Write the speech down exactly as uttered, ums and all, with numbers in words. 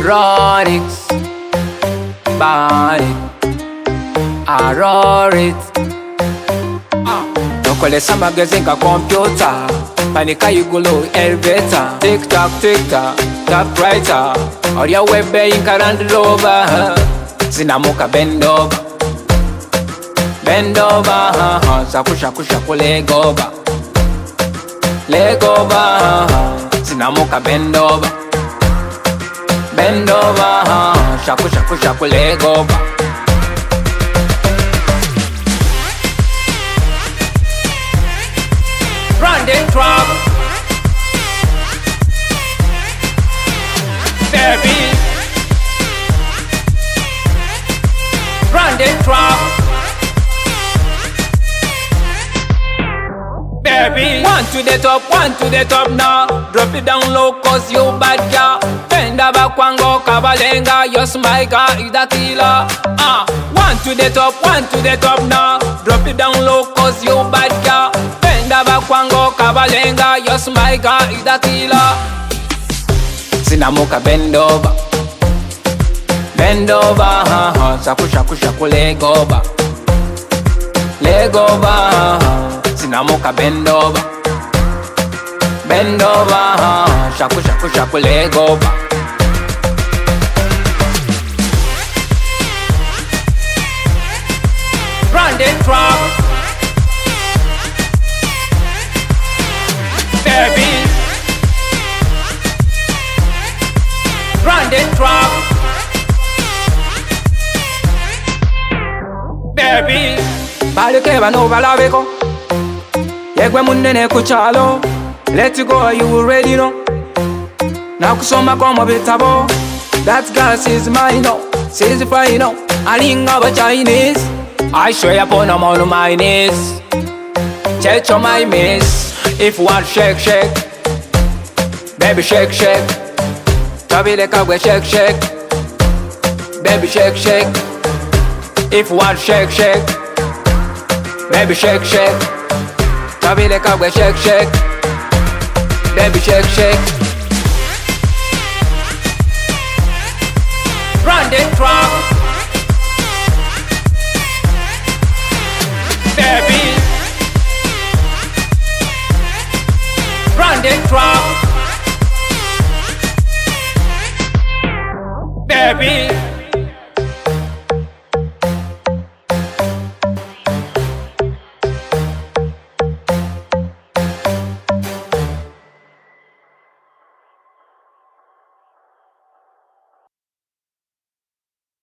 Ronix, body, I roar it. Nokolesa magazine nka computer, panika yigulo elevator. Tick tock, tick tock, typewriter. Oria webe inka Land Rover. Zinamuka bend over, bend over. Shaku shaku shaku leg over, leg over. Zinamuka bend over, bend over. Shaku shaku shaku leg over. Run the trap, baby. Run the trap, baby. One to the top, one to the top now. Drop it down low cause you bad girl. Bend over kwango kabalenga. Your smile girl is the killer. uh. One to the top, one to the top now. Drop it down low cause you bad girl. Bend over kwango kabalenga. Your smile girl is the killer. Zinamuka bend over, bend over. Shaku shaku shaku leg over, leg over. Zinamuka bend over, bend over. Shaku shaku shaku leg over. Run the trap, baby. Run the trap, baby. Balike bano balabeko, yegwe munene kuchalo. Let you go, you already know. Nakusoma komo bitabo. That girl she's mine, no. She's fine, no. Alinga ba Chinese. I swear upon a man of my knees. Check on my miss. If you want shake, shake, baby shake, shake. Tabi the kagwe shake, shake, baby shake, shake. If you want shake, shake, baby shake, shake. Tabi the kagwe shake, shake, baby shake, shake. Run the trap, baby. Run the trap, baby.